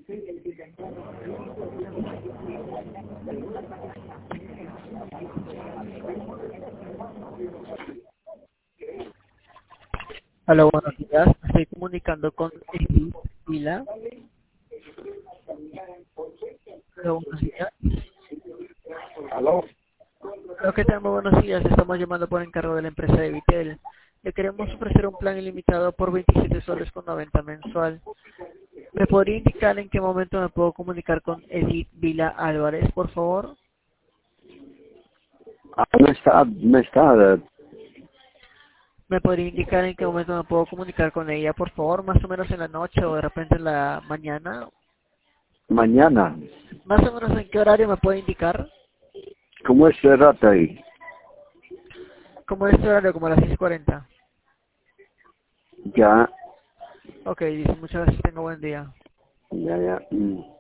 Hola, buenos días. Me estoy comunicando con Edith Vila. Hola, buenos días. ¿Aló? Hola, ¿qué tal? Muy buenos días. Estamos llamando por encargo de la empresa de Vitel. Le queremos ofrecer un plan ilimitado por 27 soles con 90 mensual. ¿Me podría indicar en qué momento me puedo comunicar con Edith Vila Álvarez, por favor? ¿Me podría indicar en qué momento me puedo comunicar con ella, por favor? Más o menos en la noche o de repente en la mañana. Mañana. Más o menos en qué horario me puede indicar. ¿Cómo es el rato ahí? Como en este horario, como a las 6:40. Ya, Ok, dice, muchas gracias, tenga buen día. ya.